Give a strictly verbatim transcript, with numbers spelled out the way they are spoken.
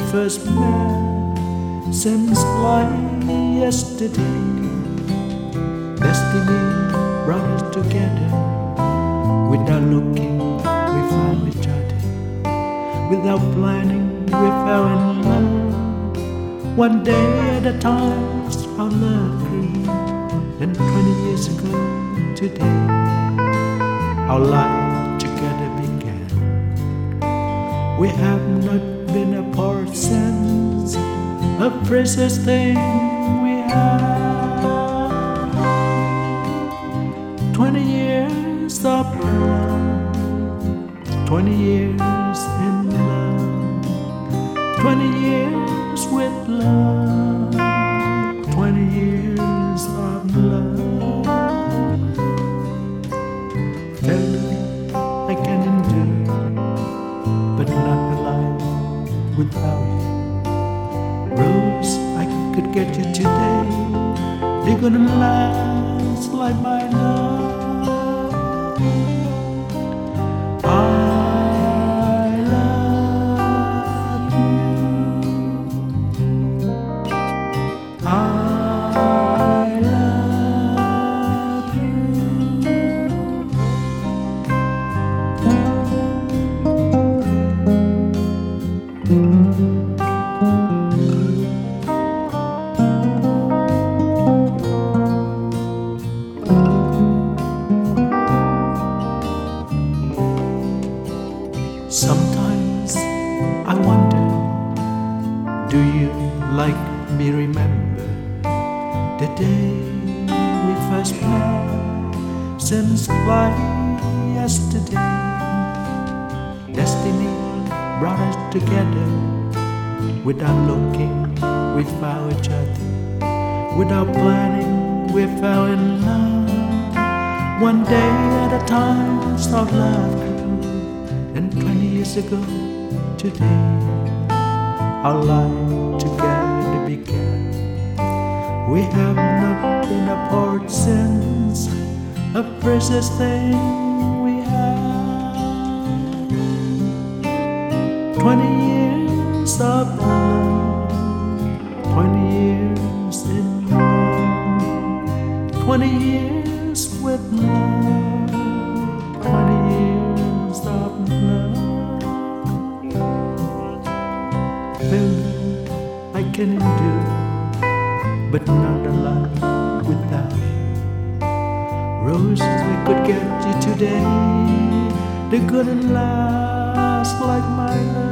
first met seems like yesterday. Destiny brought us together. Without looking, we found each other. Without planning, we fell in love. One day at a time, our love grew. And twenty years ago today, our life together began. We have not been apart since, a precious thing we have. Twenty years of love, twenty years in love, twenty years with love, twenty years of love. Failure I can endure, but not alive without you. Rose, I could get you today. You're gonna last like my love. I love you. I love you. Sometimes I wonder, do you like me remember the day we first met? Seems like yesterday. Destiny brought us together. Without looking, we found each other. Without planning, we fell in love. One day at a time, our love grew. And twenty years ago today, our life together began. We have not been apart since, a precious thing we have. Twenty years of love, twenty years in love, twenty years with love, twenty years of love. Failure I can endure, but not alive without you. Roses we could get you today, they're gonna last like my love.